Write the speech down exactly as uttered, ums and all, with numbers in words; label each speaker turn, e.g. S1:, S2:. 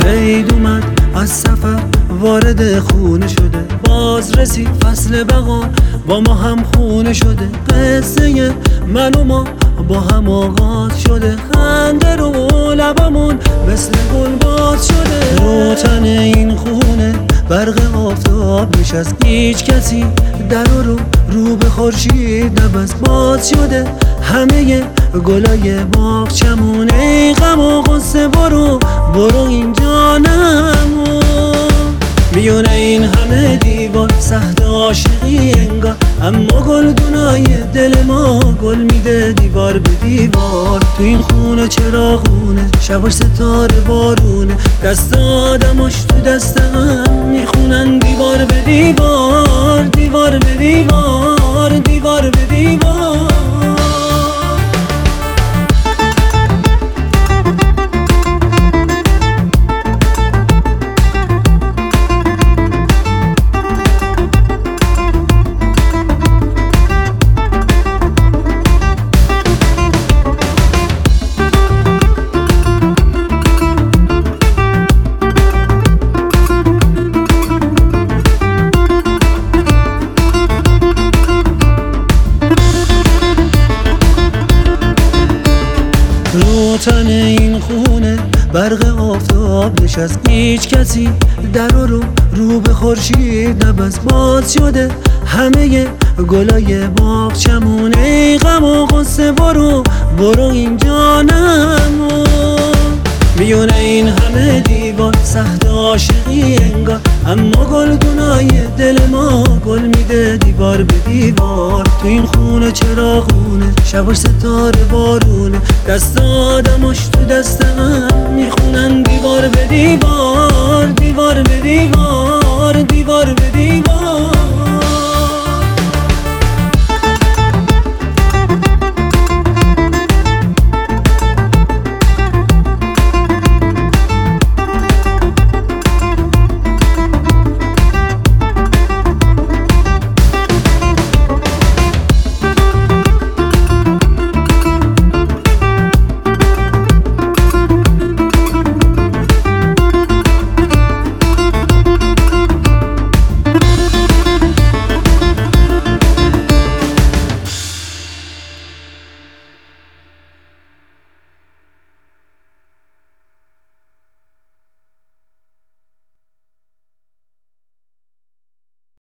S1: عید اومد از سفر وارد خونه شده، باز رسید فصل بهار با ما هم خونه شده. قصه من و ما با هم آغاز شده، خنده رو لبمون مثل گل باز شده. رو تن این خونه برق آفتاب نشست، هیچ کسی در رو رو به خورشید نبست. باز شده همه گلای باغچمون، ای غم و غصه برو برو اینجا نمون. میونه این همه دیوار سخت عاشقی انگار، اما گلدونای دل ما گل میده دیوار به دیوار. تو این خونه چراغونه، شباش ستاره بارونه، دست آدماش تو دست هم میخونن دیوار به دیوار، دیوار به دیوار، دیوار به دیوار. رو تن این خونه برق آفتاب نشست، هیچ کسی در رو رو به خورشید نبست. باز شده همه گلای باغچمون، ای غم و غصه برو برو اینجا نمون. میونه این همه دیوار سخت عاشقی انگار، اما گلدونای دل ما گل میده دیوار به دیوار. تو این خونه چراغونه، شباش ستاره بارونه، دست آدماش تو دست هم میخونن